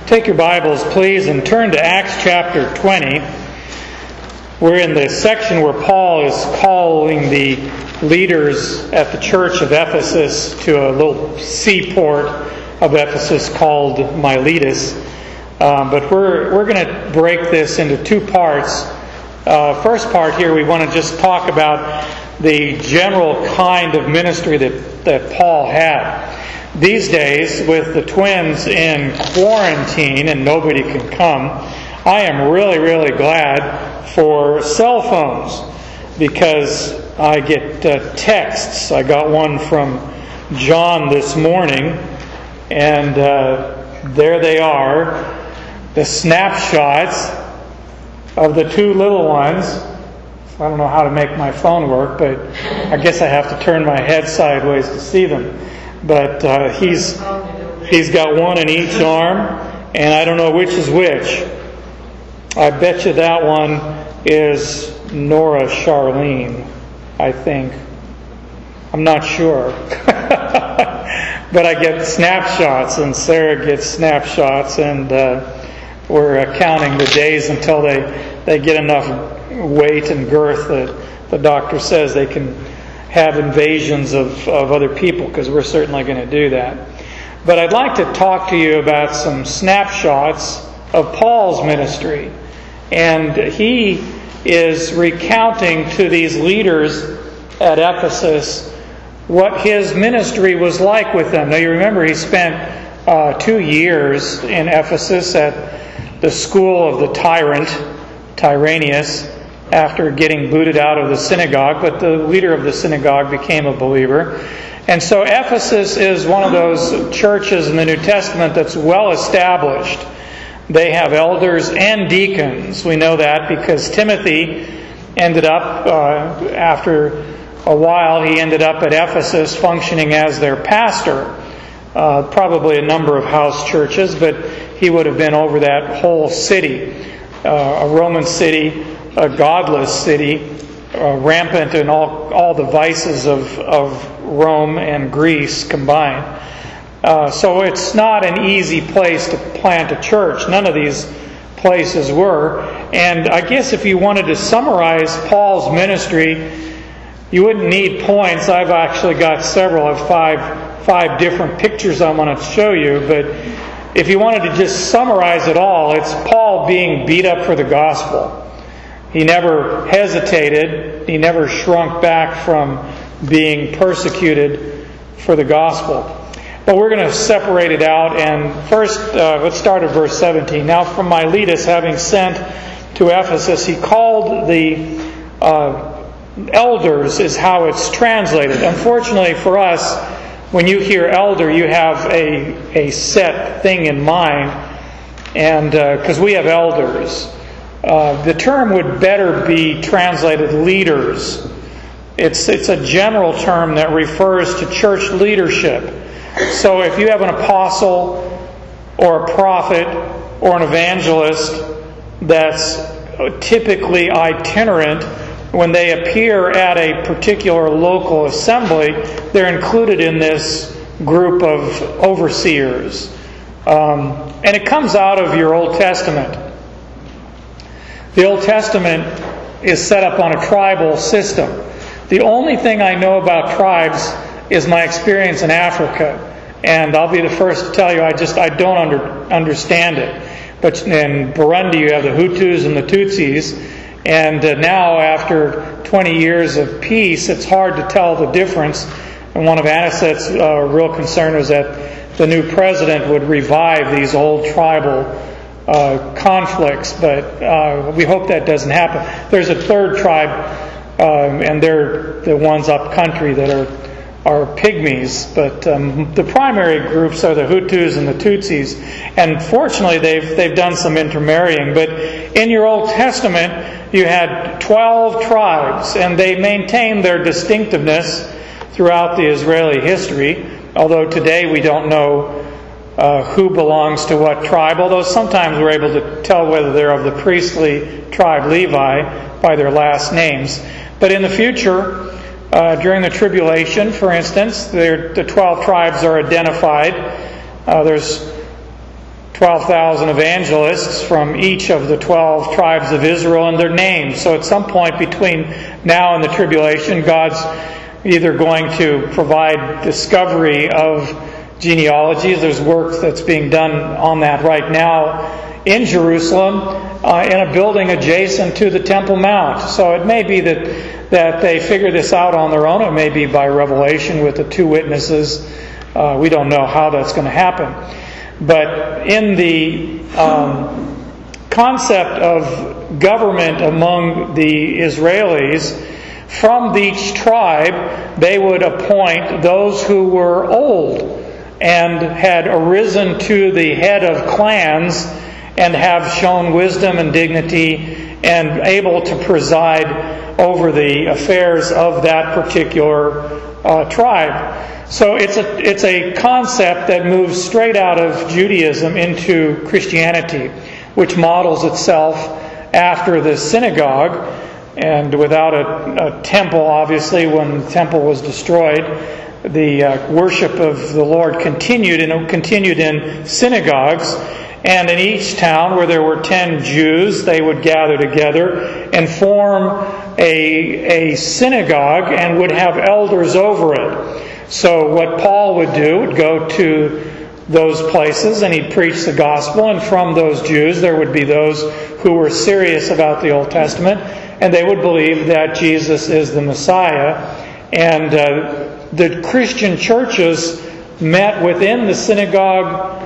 Take your Bibles, please, and turn to Acts chapter 20. We're in the section where Paul is calling the leaders at the church of Ephesus to a little seaport of Ephesus called Miletus. But we're going to break this into two parts. First part here, we want to just talk about the general kind of ministry that Paul had. These days, with the twins in quarantine and nobody can come, I am really glad for cell phones because I get texts. I got one from John this morning, and there they are, the snapshots of the two little ones. I don't know how to make my phone work, but I guess I have to turn my head sideways to see them. But he's got one in each arm, and I don't know which is which. I bet you that one is Nora Charlene, I think. I'm not sure. But I get snapshots, and Sarah gets snapshots, and we're counting the days until they get enough weight and girth that the doctor says they can have invasions of other people, because we're certainly going to do that. But I'd like to talk to you about some snapshots of Paul's ministry. And he is recounting to these leaders at Ephesus what his ministry was like with them. Now you remember he spent 2 years in Ephesus at the school of the tyrant, Tyrannus, after getting booted out of the synagogue, but the leader of the synagogue became a believer. And so Ephesus is one of those churches in the New Testament that's well established. They have elders and deacons. We know that because Timothy ended up, after a while, he ended up at Ephesus functioning as their pastor. Probably a number of house churches, but he would have been over that whole city. A Roman city, a godless city, rampant in all the vices of Rome and Greece combined. So it's not an easy place to plant a church. None of these places were. And I guess if you wanted to summarize Paul's ministry, you wouldn't need points. I've actually got several. I have five different pictures I want to show you. But if you wanted to just summarize it all, it's Paul being beat up for the gospel. He never hesitated. He never shrunk back from being persecuted for the gospel. But we're going to separate it out. And first, let's start at verse 17. Now from Miletus, having sent to Ephesus, he called the elders, is how it's translated. Unfortunately for us, when you hear elder, you have a set thing in mind. And because we have elders. The term would better be translated leaders. It's a general term that refers to church leadership. So if you have an apostle or a prophet or an evangelist that's typically itinerant, when they appear at a particular local assembly, they're included in this group of overseers. And it comes out of your Old Testament. The Old Testament is set up on a tribal system. The only thing I know about tribes is my experience in Africa. And I'll be the first to tell you, I don't understand it. But in Burundi you have the Hutus and the Tutsis. And now after 20 years of peace, it's hard to tell the difference. And one of Aniset's real concern was that the new president would revive these old tribal conflicts, but we hope that doesn't happen. There's a third tribe, and they're the ones up country that are pygmies, but the primary groups are the Hutus and the Tutsis, and fortunately they've done some intermarrying. But in your Old Testament you had 12 tribes, and they maintained their distinctiveness throughout the Israeli history, although today we don't know who belongs to what tribe, although sometimes we're able to tell whether they're of the priestly tribe Levi by their last names. But in the future, during the tribulation, for instance, the 12 tribes are identified. There's 12,000 evangelists from each of the 12 tribes of Israel and their names. So at some point between now and the tribulation, God's either going to provide discovery of genealogies. There's work that's being done on that right now in Jerusalem, in a building adjacent to the Temple Mount. So it may be that they figure this out on their own. It may be by revelation with the two witnesses. We don't know how that's going to happen. But in the concept of government among the Israelis, from each tribe they would appoint those who were old and had arisen to the head of clans and have shown wisdom and dignity and able to preside over the affairs of that particular tribe. So it's a concept that moves straight out of Judaism into Christianity, which models itself after the synagogue. And without a temple, obviously, when the temple was destroyed, the worship of the Lord continued, and it continued in synagogues. And in each town where there were 10 Jews, they would gather together and form a synagogue and would have elders over it. So what Paul would do would go to those places and he'd preach the gospel, and from those Jews there would be those who were serious about the Old Testament, and they would believe that Jesus is the Messiah. And the Christian churches met within the synagogue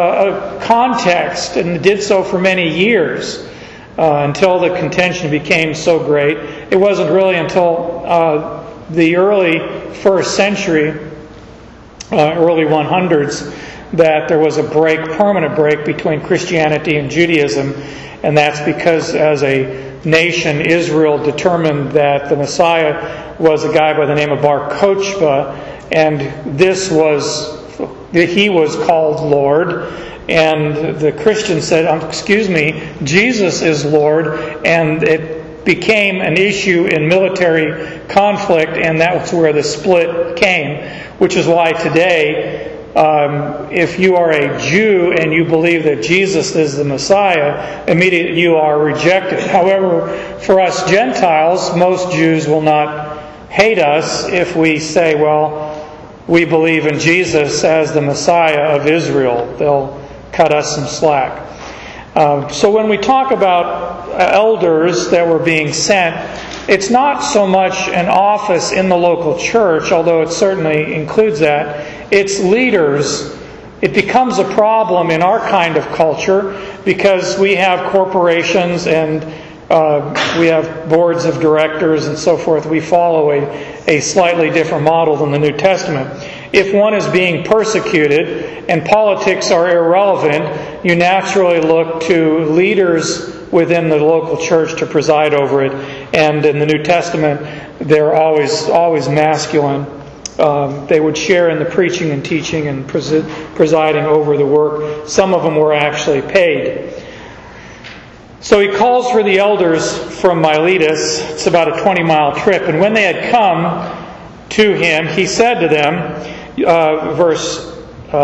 context, and did so for many years until the contention became so great. It wasn't really until the early first century, early 100s, that there was a permanent break between Christianity and Judaism, and that's because as a nation, Israel determined that the Messiah was a guy by the name of Bar Kokhba, and he was called Lord, and the Christians said, excuse me, Jesus is Lord, and it became an issue in military conflict, and that's where the split came, which is why today, if you are a Jew and you believe that Jesus is the Messiah, immediately you are rejected. However, for us Gentiles, most Jews will not hate us if we say, well, we believe in Jesus as the Messiah of Israel. They'll cut us some slack. So when we talk about elders that were being sent, it's not so much an office in the local church, although it certainly includes that. It's leaders. It becomes a problem in our kind of culture because we have corporations and we have boards of directors and so forth. We follow a slightly different model than the New Testament. If one is being persecuted and politics are irrelevant, you naturally look to leaders within the local church to preside over it. And in the New Testament, they're always masculine. They would share in the preaching and teaching and presiding over the work. Some of them were actually paid. So he calls for the elders from Miletus. It's about a 20-mile trip. And when they had come to him, he said to them, verse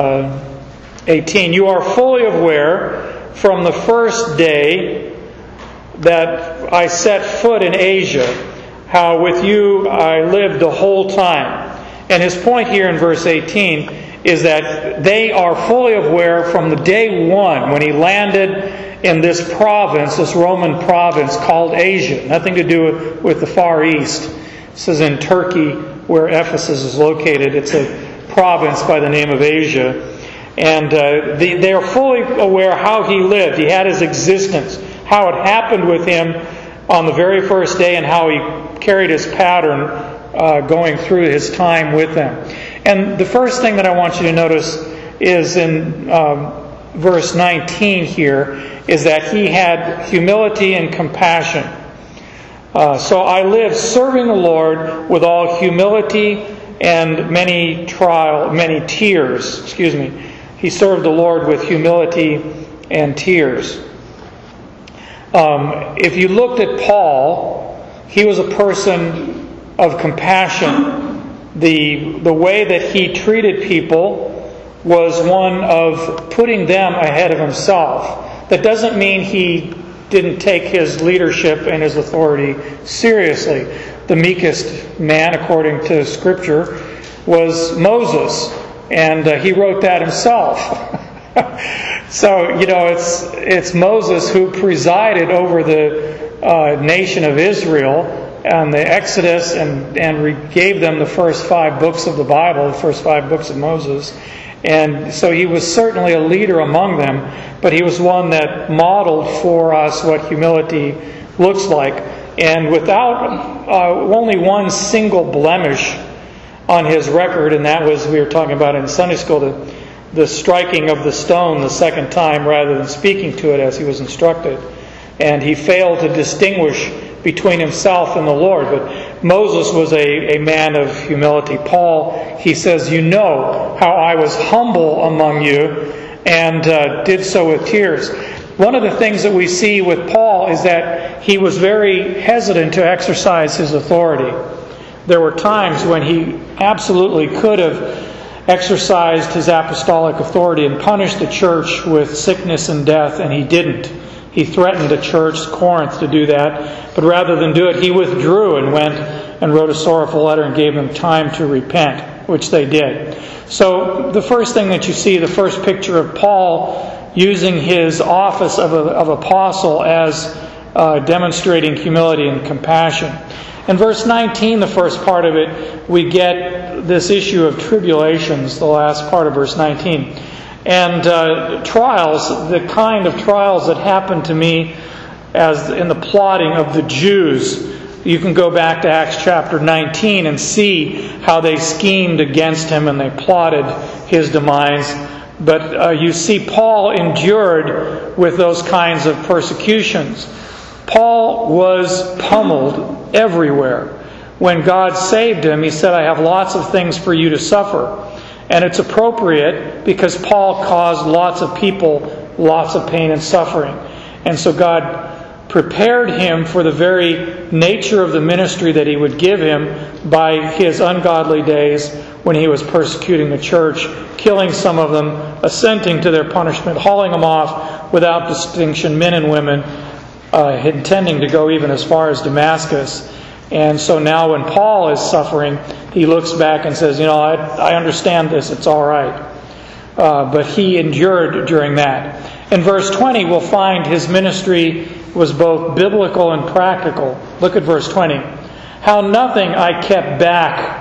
18, "You are fully aware from the first day that I set foot in Asia, how with you I lived the whole time." And his point here in verse 18 is that they are fully aware from the day one when he landed in this province, this Roman province called Asia. Nothing to do with the Far East. This is in Turkey where Ephesus is located. It's a province by the name of Asia. And they are fully aware how he lived. He had his existence, how it happened with him on the very first day, and how he carried his pattern going through his time with them. And the first thing that I want you to notice is in verse 19 here, is that he had humility and compassion. So I lived serving the Lord with all humility and many tears. He served the Lord with humility and tears. If you looked at Paul, he was a person of compassion. The way that he treated people was one of putting them ahead of himself. That doesn't mean he didn't take his leadership and his authority seriously. The meekest man, according to Scripture, was Moses, and he wrote that himself. So, it's Moses who presided over the nation of Israel and the Exodus and gave them the first 5 books of the Bible, the first 5 books of Moses. And so he was certainly a leader among them, but he was one that modeled for us what humility looks like. And without only one single blemish on his record, and that was, we were talking about in Sunday school, the striking of the stone the second time rather than speaking to it as he was instructed. And he failed to distinguish between himself and the Lord. But Moses was a man of humility. Paul, he says, "You know how I was humble among you and did so with tears." One of the things that we see with Paul is that he was very hesitant to exercise his authority. There were times when he absolutely could have exercised his apostolic authority and punished the church with sickness and death, and he didn't. He threatened the church, Corinth, to do that, but rather than do it, he withdrew and went and wrote a sorrowful letter and gave them time to repent, which they did. So the first thing that you see, the first picture of Paul using his office of apostle as demonstrating humility and compassion. In verse 19, the first part of it, we get this issue of tribulations, the last part of verse 19. And trials, the kind of trials that happened to me as in the plotting of the Jews. You can go back to Acts chapter 19 and see how they schemed against him and they plotted his demise. But you see Paul endured with those kinds of persecutions. Paul was pummeled everywhere. When God saved him, he said, "I have lots of things for you to suffer." And it's appropriate because Paul caused lots of people lots of pain and suffering. And so God prepared him for the very nature of the ministry that he would give him by his ungodly days when he was persecuting the church, killing some of them, assenting to their punishment, hauling them off without distinction, men and women, intending to go even as far as Damascus. And so now when Paul is suffering, he looks back and says, I understand this, it's all right. But he endured during that. In verse 20, we'll find his ministry was both biblical and practical. Look at verse 20. "How nothing I kept back."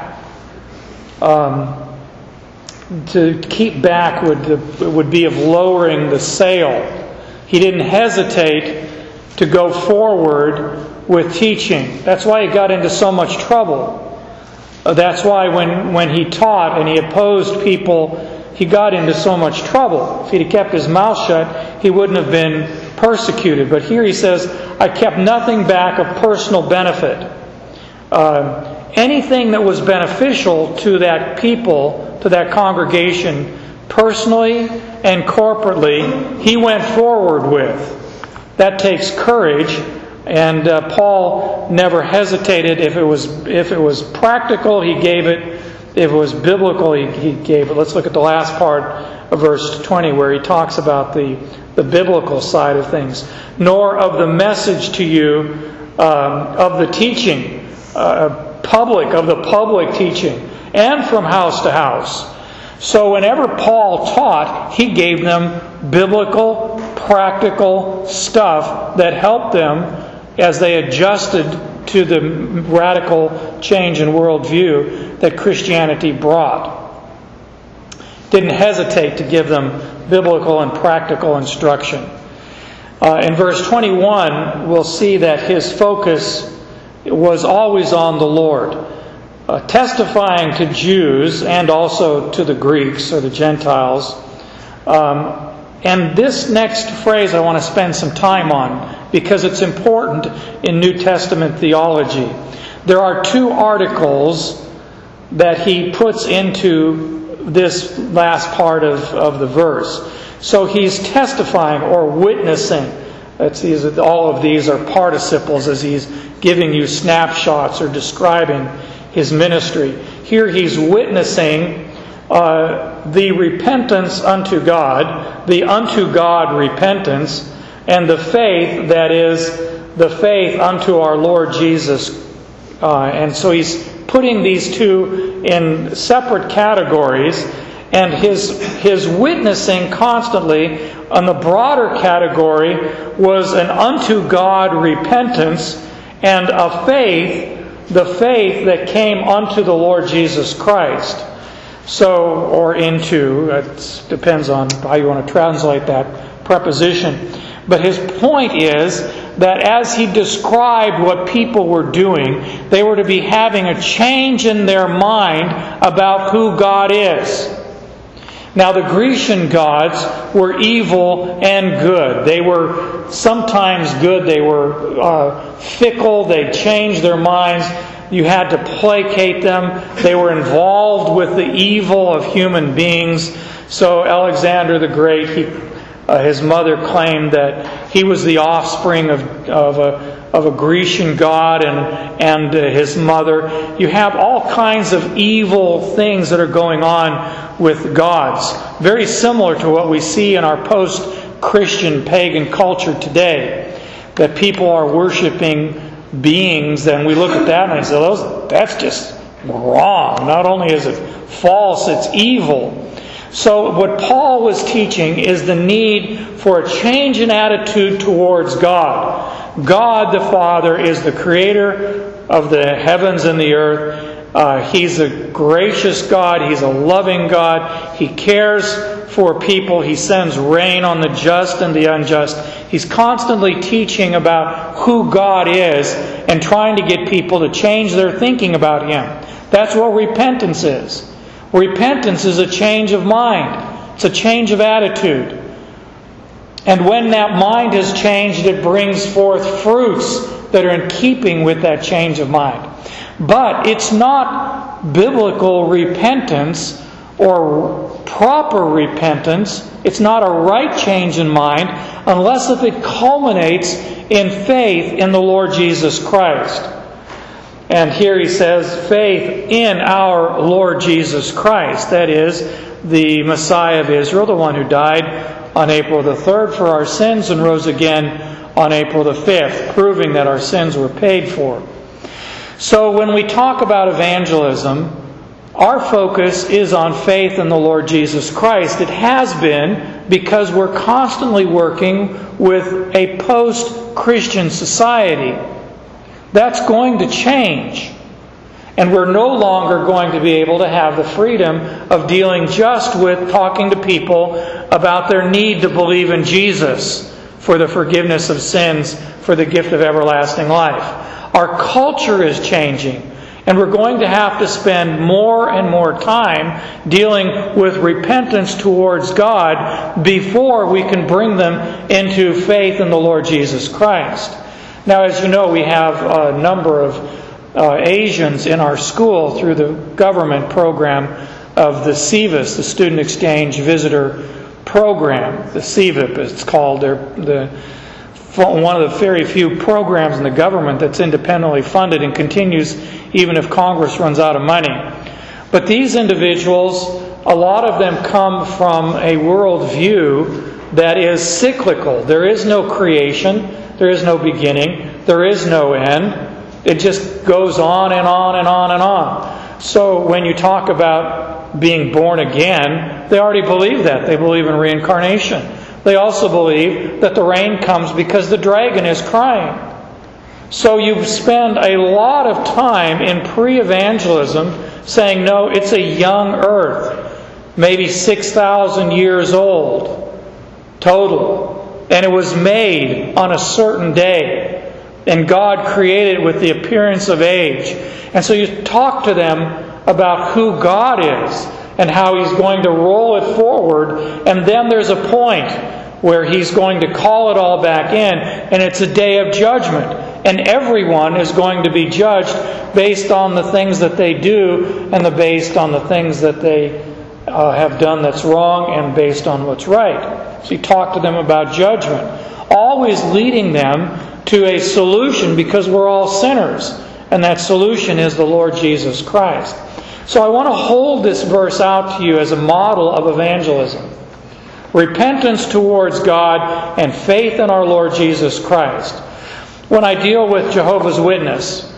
To keep back would be of lowering the sail. He didn't hesitate to go forward with teaching. That's why he got into so much trouble. That's why when he taught and he opposed people, he got into so much trouble. If he'd have kept his mouth shut, he wouldn't have been persecuted. But here he says, "I kept nothing back of personal benefit." Anything that was beneficial to that people, to that congregation, personally and corporately, he went forward with. That takes courage. And Paul never hesitated. If it was practical, he gave it. If it was biblical, he gave it. Let's look at the last part of verse 20 where he talks about the biblical side of things. "Nor of the message to you of the teaching, public teaching, and from house to house." So whenever Paul taught, he gave them biblical, practical stuff that helped them as they adjusted to the radical change in worldview that Christianity brought. Didn't hesitate to give them biblical and practical instruction. In verse 21, we'll see that his focus was always on the Lord, testifying to Jews and also to the Greeks or the Gentiles. And this next phrase I want to spend some time on because it's important in New Testament theology. There are 2 articles that he puts into this last part of the verse. So he's testifying or witnessing. All of these are participles as he's giving you snapshots or describing his ministry. Here he's witnessing the repentance unto God, the unto God repentance, and the faith that is the faith unto our Lord Jesus. And so he's putting these two in separate categories, and his witnessing constantly on the broader category was an unto God repentance and a faith, the faith that came unto the Lord Jesus Christ. So, or into, it depends on how you want to translate that preposition. But his point is that as he described what people were doing, they were to be having a change in their mind about who God is. Now, the Grecian gods were evil and good. They were sometimes good. They were fickle. They changed their minds. You had to placate them. They were involved with the evil of human beings. So Alexander the Great, his mother claimed that he was the offspring of a Grecian god and his mother. You have all kinds of evil things that are going on with gods. Very similar to what we see in our post-Christian pagan culture today. That people are worshiping beings, and we look at that and say, that's just wrong. Not only is it false, it's evil. So what Paul was teaching is the need for a change in attitude towards God. God the Father is the creator of the heavens and the earth. He's a gracious God. He's a loving God. He cares for people. He sends rain on the just and the unjust. He's constantly teaching about who God is and trying to get people to change their thinking about Him. That's what repentance is. Repentance is a change of mind. It's a change of attitude. And when that mind has changed, it brings forth fruits that are in keeping with that change of mind. But it's not biblical repentance or proper repentance. It's not a right change in mind unless if it culminates in faith in the Lord Jesus Christ. And here he says, faith in our Lord Jesus Christ. That is, the Messiah of Israel, the one who died on April the 3rd for our sins and rose again on April the 5th, proving that our sins were paid for. So when we talk about evangelism, our focus is on faith in the Lord Jesus Christ. It has been because we're constantly working with a post-Christian society. That's going to change. And we're no longer going to be able to have the freedom of dealing just with talking to people about their need to believe in Jesus for the forgiveness of sins, for the gift of everlasting life. Our culture is changing, and we're going to have to spend more and more time dealing with repentance towards God before we can bring them into faith in the Lord Jesus Christ. Now, as you know, we have a number of Asians in our school through the government program of the SEVIS, the Student Exchange Visitor Program. The CVIP, it's called. They're one of the very few programs in the government that's independently funded and continues even if Congress runs out of money. But these individuals, a lot of them come from a worldview that is cyclical. There is no creation. There is no beginning. There is no end. It just goes on and on and on and on. So when you talk about being born again, they already believe that. They believe in reincarnation. They also believe that the rain comes because the dragon is crying. So you spend a lot of time in pre-evangelism saying, no, it's a young earth, maybe 6,000 years old, total. And it was made on a certain day. And God created it with the appearance of age. And so you talk to them about who God is and how He's going to roll it forward. And then there's a point where He's going to call it all back in, and it's a day of judgment. And everyone is going to be judged based on the things that they do and based on the things that they have done that's wrong and based on what's right. So you talk to them about judgment, always leading them to a solution because we're all sinners. And that solution is the Lord Jesus Christ. So I want to hold this verse out to you as a model of evangelism. Repentance towards God and faith in our Lord Jesus Christ. When I deal with Jehovah's Witness,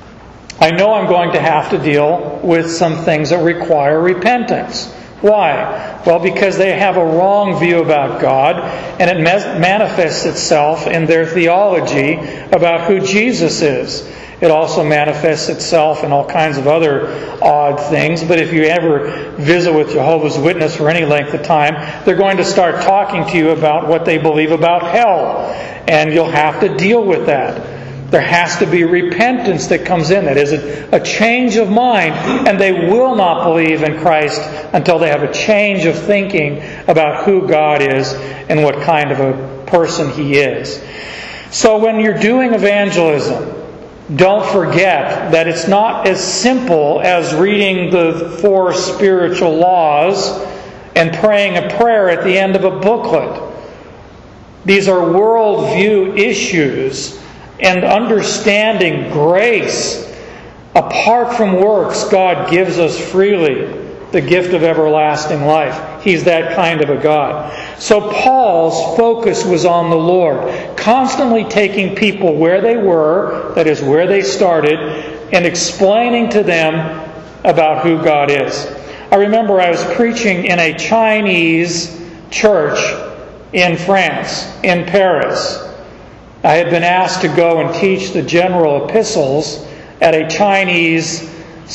I know I'm going to have to deal with some things that require repentance. Why? Well, because they have a wrong view about God, and it manifests itself in their theology about who Jesus is. It also manifests itself in all kinds of other odd things. But if you ever visit with Jehovah's Witness for any length of time, they're going to start talking to you about what they believe about hell. And you'll have to deal with that. There has to be repentance that comes in. That is a change of mind. And they will not believe in Christ until they have a change of thinking about who God is and what kind of a person He is. So when you're doing evangelism, don't forget that it's not as simple as reading the 4 spiritual laws and praying a prayer at the end of a booklet. These are worldview issues, and understanding grace. Apart from works, God gives us freely the gift of everlasting life. He's that kind of a God. So Paul's focus was on the Lord, constantly taking people where they were, that is, where they started, and explaining to them about who God is. I remember I was preaching in a Chinese church in France, in Paris. I had been asked to go and teach the general epistles at a Chinese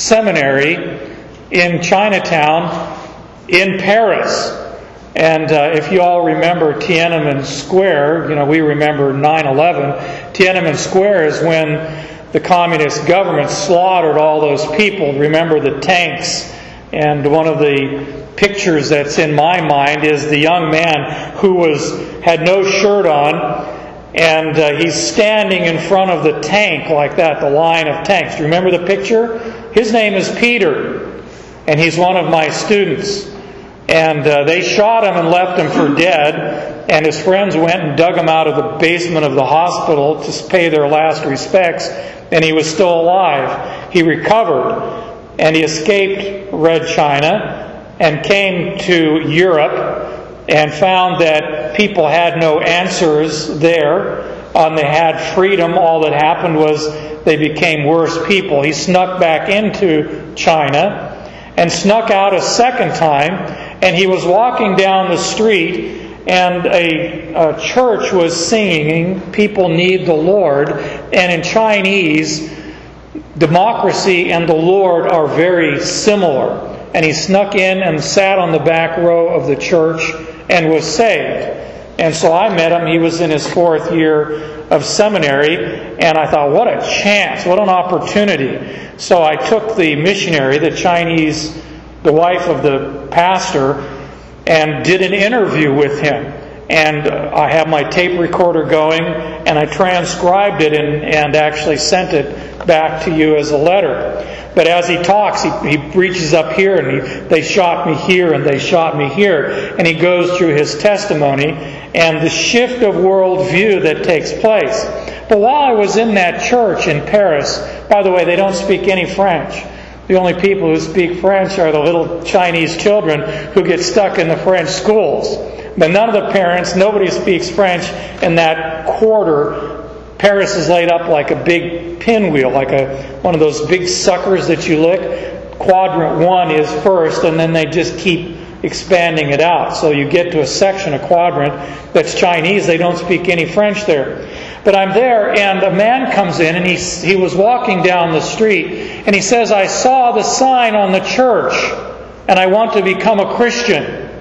seminary in Chinatown in Paris. And if you all remember Tiananmen Square, we remember 9/11. Tiananmen Square is when the communist government slaughtered all those people. Remember the tanks. And one of the pictures that's in my mind is the young man who had no shirt on, and he's standing in front of the tank like that, the line of tanks. Do you remember the picture? His name is Peter, and he's one of my students. And they shot him and left him for dead, and his friends went and dug him out of the basement of the hospital to pay their last respects, and he was still alive. He recovered, and he escaped Red China and came to Europe and found that people had no answers there. They had freedom. All that happened was they became worse people. He snuck back into China and snuck out a second time, and he was walking down the street, and a church was singing, "People Need the Lord," and in Chinese, democracy and the Lord are very similar. And he snuck in and sat on the back row of the church and was saved. And so I met him. He was in his 4th year of seminary, and I thought, what a chance, what an opportunity. So I took the missionary, the wife of the pastor, and did an interview with him. And I have my tape recorder going, and I transcribed it and actually sent it back to you as a letter. But as he talks, he reaches up here, and they shot me here, and they shot me here. And he goes through his testimony and the shift of worldview that takes place. But while I was in that church in Paris, by the way, they don't speak any French. The only people who speak French are the little Chinese children who get stuck in the French schools. But none of the parents, nobody speaks French in that quarter. Paris is laid up like a big pinwheel, like one of those big suckers that you lick. Quadrant 1 is first, and then they just keep expanding it out. So you get to a section, a quadrant, that's Chinese. They don't speak any French there. But I'm there, and a man comes in, and he was walking down the street, and he says, "I saw the sign on the church, and I want to become a Christian."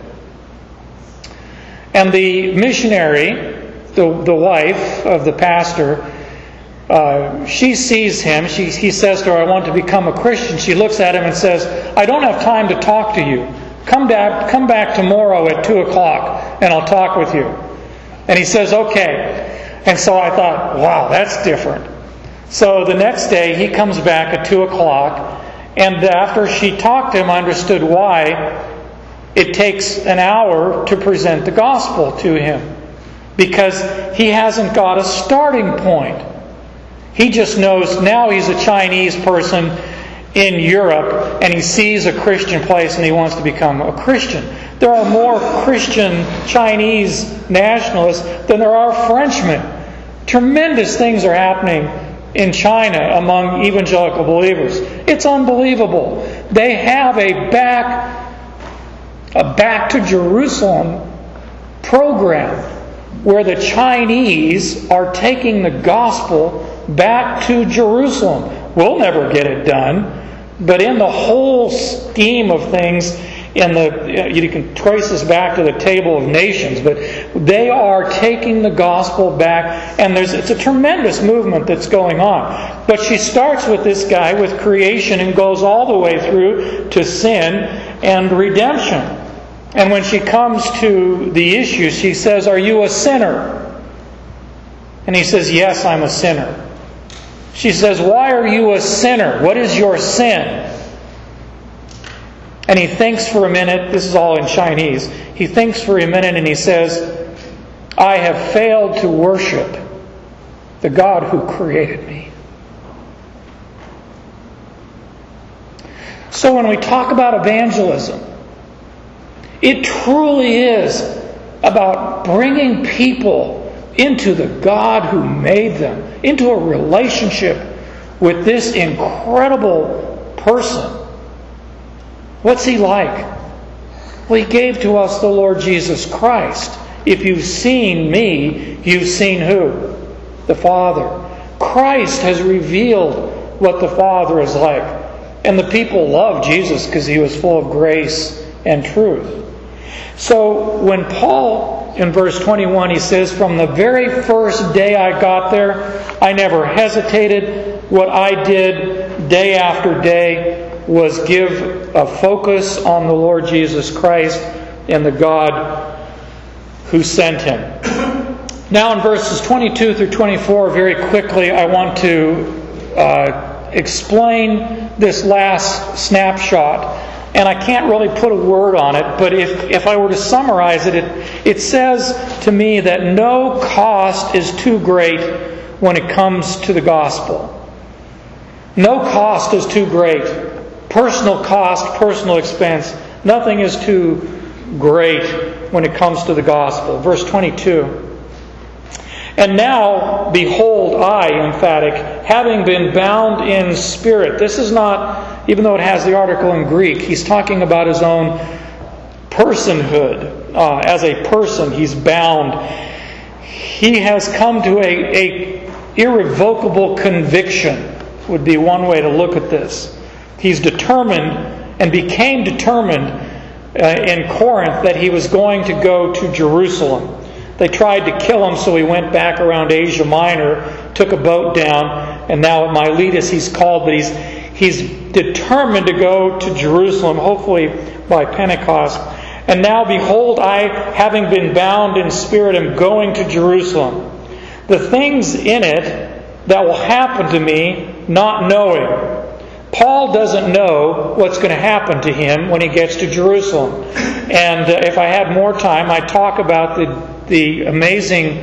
And the missionary, the wife of the pastor, she sees him. He says to her, "I want to become a Christian." She looks at him and says, "I don't have time to talk to you. Come back tomorrow at 2 o'clock, and I'll talk with you." And he says, "Okay." And so I thought, wow, that's different. So the next day, he comes back at 2 o'clock, and after she talked to him, I understood why it takes an hour to present the gospel to him. Because he hasn't got a starting point. He just knows now he's a Chinese person, in Europe and he sees a Christian place and he wants to become a Christian. There are more Christian Chinese nationalists than there are Frenchmen. Tremendous things are happening in China among evangelical believers. It's unbelievable. They have a back to Jerusalem program where the Chinese are taking the gospel back to Jerusalem. We'll never get it done, but in the whole scheme of things, you can trace this back to the Table of Nations, but they are taking the gospel back, and it's a tremendous movement that's going on. But she starts with this guy with creation and goes all the way through to sin and redemption. And when she comes to the issue, she says, "Are you a sinner?" And he says, "Yes, I'm a sinner." She says, "Why are you a sinner? What is your sin?" And he thinks for a minute. This is all in Chinese. He thinks for a minute and he says, "I have failed to worship the God who created me." So when we talk about evangelism, it truly is about bringing people into the God who made them, into a relationship with this incredible person. What's He like? Well, He gave to us the Lord Jesus Christ. If you've seen me, you've seen who? The Father. Christ has revealed what the Father is like. And the people loved Jesus because He was full of grace and truth. So when Paul, in verse 21, he says, "From the very first day I got there, I never hesitated. What I did day after day was give a focus on the Lord Jesus Christ and the God who sent Him." Now in verses 22 through 24, very quickly, I want to explain this last snapshot. And I can't really put a word on it, but if I were to summarize it, it says to me that no cost is too great when it comes to the gospel. No cost is too great. Personal cost, personal expense, nothing is too great when it comes to the gospel. Verse 22. "And now, behold, I," emphatic, "having been bound in spirit." This is not, even though it has the article in Greek, he's talking about his own personhood. As a person, he's bound. He has come to a irrevocable conviction, would be one way to look at this. He's determined and became determined in Corinth that he was going to go to Jerusalem. They tried to kill him, so he went back around Asia Minor, took a boat down, and now at Miletus he's called, but he's determined to go to Jerusalem, hopefully by Pentecost. "And now, behold, I, having been bound in spirit, am going to Jerusalem. The things in it that will happen to me, not knowing." Paul doesn't know what's going to happen to him when he gets to Jerusalem. And if I had more time, I'd talk about the amazing,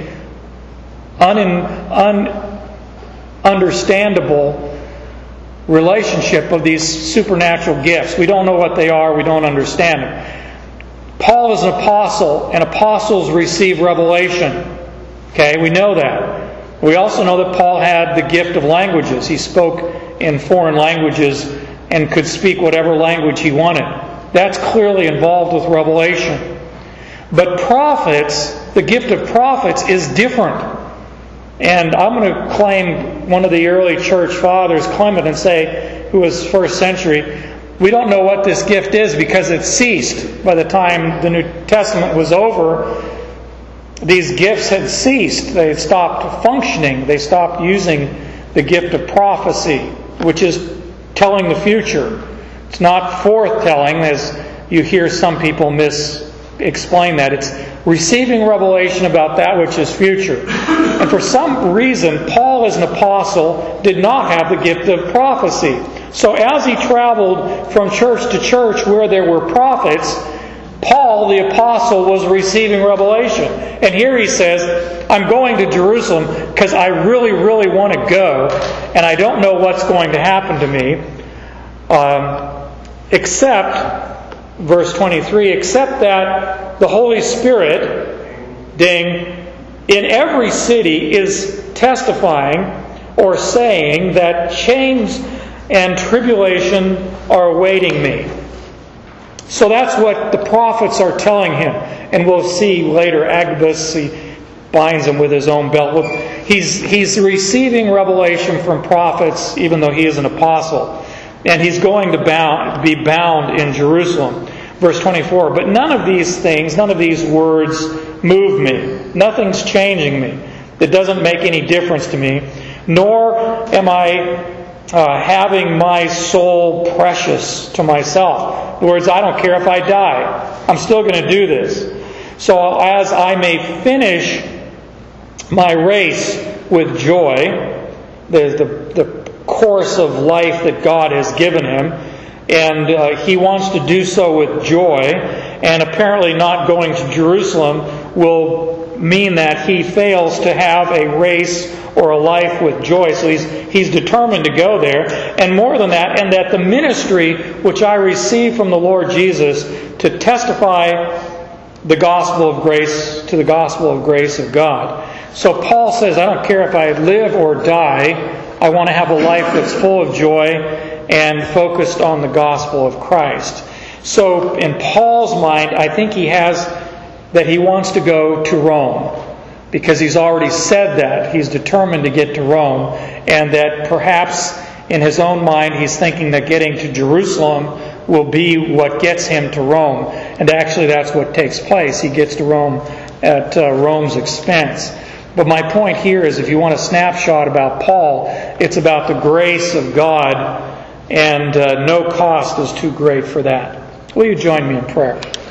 understandable relationship of these supernatural gifts. We don't know what they are. We don't understand them. Paul is an apostle, and apostles receive revelation. Okay, we know that. We also know that Paul had the gift of languages. He spoke in foreign languages and could speak whatever language he wanted. That's clearly involved with revelation. But prophets, the gift of prophets is different. And I'm going to claim one of the early church fathers, Clement, and say, who was first century, we don't know what this gift is because it ceased. By the time the New Testament was over, these gifts had ceased. They had stopped functioning. They stopped using the gift of prophecy, which is telling the future. It's not foretelling, as you hear some people explain that. It's receiving revelation about that which is future. And for some reason, Paul as an apostle did not have the gift of prophecy. So as he traveled from church to church where there were prophets, Paul the apostle was receiving revelation. And here he says, I'm going to Jerusalem because I really, really want to go, and I don't know what's going to happen to me. except, verse 23, except that the Holy Spirit, in every city is testifying or saying that chains and tribulation are awaiting me. So that's what the prophets are telling him. And we'll see later, Agabus, he binds him with his own belt. Well, he's receiving revelation from prophets, even though he is an apostle. And he's going to be bound in Jerusalem. Verse 24, but none of these things, none of these words move me. Nothing's changing me. It doesn't make any difference to me. Nor am I having my soul precious to myself. In other words, I don't care if I die. I'm still going to do this. So as I may finish my race with joy, the course of life that God has given him, and he wants to do so with joy, and apparently not going to Jerusalem will mean that he fails to have a race or a life with joy. So he's determined to go there. And more than that, and that the ministry which I received from the Lord Jesus to testify the gospel of grace to the gospel of grace of God. So Paul says, I don't care if I live or die, I want to have a life that's full of joy and focused on the gospel of Christ. So in Paul's mind, I think he has that he wants to go to Rome, because he's already said that. He's determined to get to Rome, and that perhaps in his own mind he's thinking that getting to Jerusalem will be what gets him to Rome. And actually that's what takes place. He gets to Rome at Rome's expense. But my point here is, if you want a snapshot about Paul, it's about the grace of God, and no cost is too great for that. Will you join me in prayer?